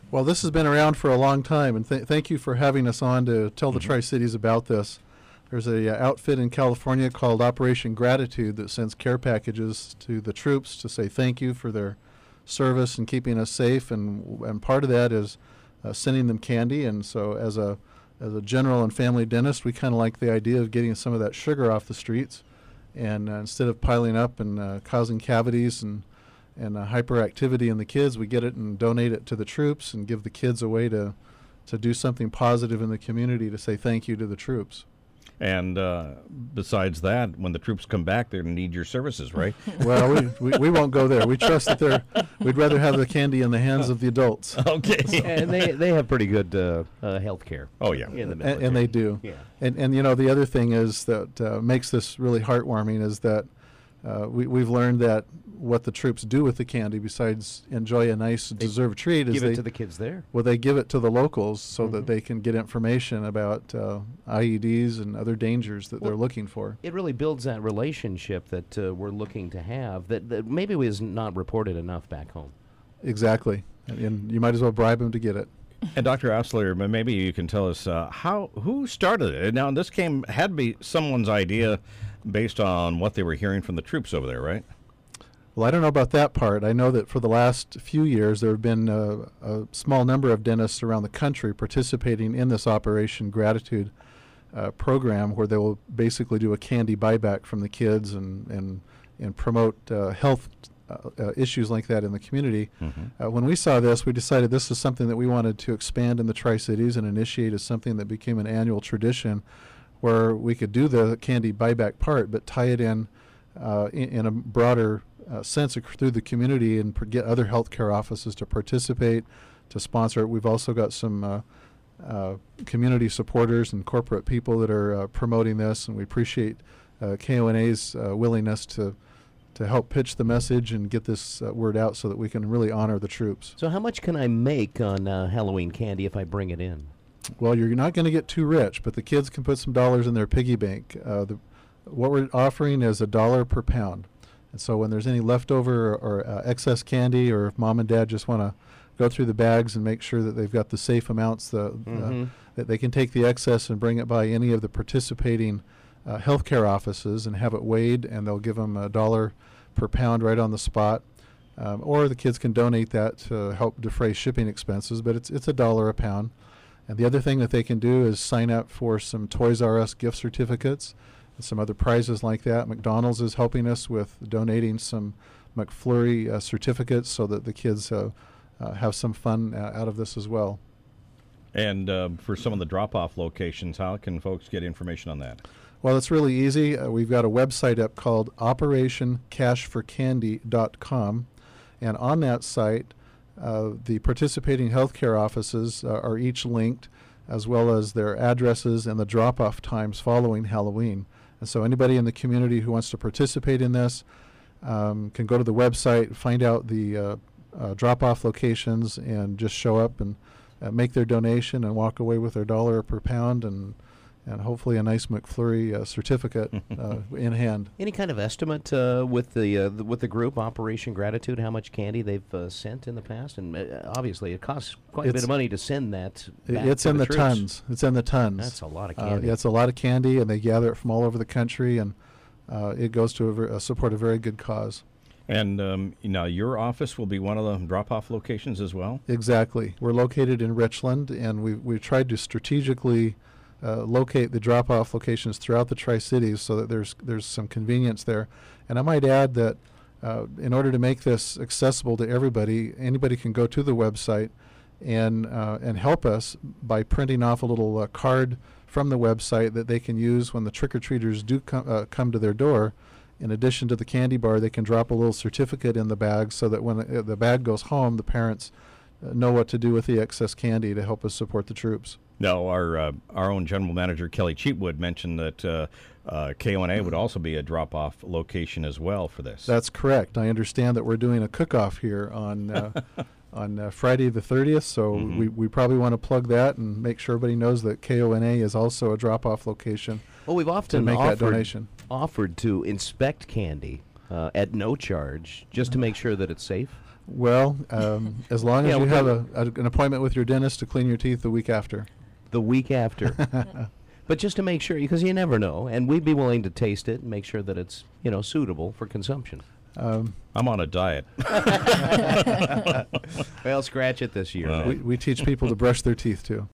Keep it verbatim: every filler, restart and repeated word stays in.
Well, this has been around for a long time, and th- thank you for having us on to tell the Mhm. Tri-Cities about this. There's a uh, outfit in California called Operation Gratitude that sends care packages to the troops to say thank you for their service and keeping us safe, and and part of that is uh, sending them candy. And so, as a as a general and family dentist, we kind of like the idea of getting some of that sugar off the streets, and uh, instead of piling up and uh, causing cavities and and uh, hyperactivity in the kids, we get it and donate it to the troops and give the kids a way to to do something positive in the community to say thank you to the troops. And uh, besides that, when the troops come back, they're going to need your services, right? Well, we, we, we won't go there. We trust that they're, we'd rather have the candy in the hands of the adults. Okay. And they they have pretty good uh, uh, health care. Oh, yeah. In the And, military. and they do. Yeah. And, and, you know, the other thing is that uh, makes this really heartwarming is that uh, we, we've learned that what the troops do with the candy, besides enjoy a nice deserved treat, is Give they it to the kids there. well, they give it to the locals so Mhm. that they can get information about uh, I E Ds and other dangers that Well, they're looking for. It really builds that relationship that uh, we're looking to have that, that maybe was not reported enough back home. Exactly. And, and you might as well bribe them to get it. And Doctor Osler, m- maybe you can tell us uh, how who started it. Now, this came had to be someone's idea based on what they were hearing from the troops over there, right? Well, I don't know about that part. I know that for the last few years, there have been uh, a small number of dentists around the country participating in this Operation Gratitude uh, program, where they will basically do a candy buyback from the kids and and and promote uh, health uh, uh, issues like that in the community. Mm-hmm. Uh, when we saw this, we decided this is something that we wanted to expand in the Tri-Cities and initiate as something that became an annual tradition, where we could do the candy buyback part, but tie it in uh, in, in a broader uh, sense ac- through the community and pr- get other healthcare offices to participate, to sponsor it. We've also got some uh, uh, community supporters and corporate people that are uh, promoting this, and we appreciate uh, K O N A's uh, willingness to to help pitch the message and get this uh, word out so that we can really honor the troops. So how much can I make on uh, Halloween candy if I bring it in? Well, you're not going to get too rich, but the kids can put some dollars in their piggy bank. Uh, the, what we're offering is a dollar per pound. And so when there's any leftover or, or uh, excess candy, or if mom and dad just want to go through the bags and make sure that they've got the safe amounts, the, Mhm. uh, that they can take the excess and bring it by any of the participating uh, healthcare offices and have it weighed, and they'll give them a dollar per pound right on the spot. Um, or the kids can donate that to help defray shipping expenses, but it's it's a dollar a pound. And the other thing that they can do is sign up for some Toys R Us gift certificates and some other prizes like that. McDonald's is helping us with donating some McFlurry uh, certificates so that the kids uh, uh, have some fun uh, out of this as well. And uh, for some of the drop-off locations, how can folks get information on that? Well, it's really easy. Uh, we've got a website up called operation cash for candy dot com, and on that site, uh, the participating healthcare offices uh, are each linked, as well as their addresses and the drop-off times following Halloween. And so anybody in the community who wants to participate in this um, can go to the website, find out the uh, uh, drop-off locations, and just show up and uh, make their donation and walk away with their dollar per pound and and hopefully a nice McFlurry uh, certificate uh, in hand. Any kind of estimate uh, with the, uh, the with the group Operation Gratitude, how much candy they've uh, sent in the past? And uh, obviously, it costs quite a bit It's- of money to send that. I- Back It's to in the, troops. tons. It's in the tons. That's a lot of Uh, candy. yeah, it's a lot of candy, and they gather it from all over the country, and uh, it goes to a ver- uh, support a very good cause. And um, now your office will be one of the drop-off locations as well? Exactly. We're located in Richland, and we we tried to strategically uh, locate the drop-off locations throughout the Tri-Cities so that there's there's some convenience there. And I might add that uh, in order to make this accessible to everybody, anybody can go to the website and uh, and help us by printing off a little uh, card from the website that they can use when the trick-or-treaters do com- uh, come to their door. In addition to the candy bar, they can drop a little certificate in the bag so that when uh, the bag goes home, the parents uh, know what to do with the excess candy to help us support the troops. No, our uh, our own general manager, Kelly Cheatwood, mentioned that uh, uh, K O N A would also be a drop-off location as well for this. That's correct. I understand that we're doing a cook-off here on uh, on uh, Friday the thirtieth, so Mhm. we, we probably want to plug that and make sure everybody knows that K O N A is also a drop-off location Well, we've to often make that offered, donation. offered to inspect candy uh, at no charge just to make sure that it's safe. Well, um, as long as Yeah, you we'll have go- a, a, an appointment with your dentist to clean your teeth the week after. The week after. But just to make sure, because you never know, and we'd be willing to taste it and make sure that it's, you know, suitable for consumption. Um, I'm on a diet. Well, scratch it this year. Well, we, we teach people to brush their teeth too.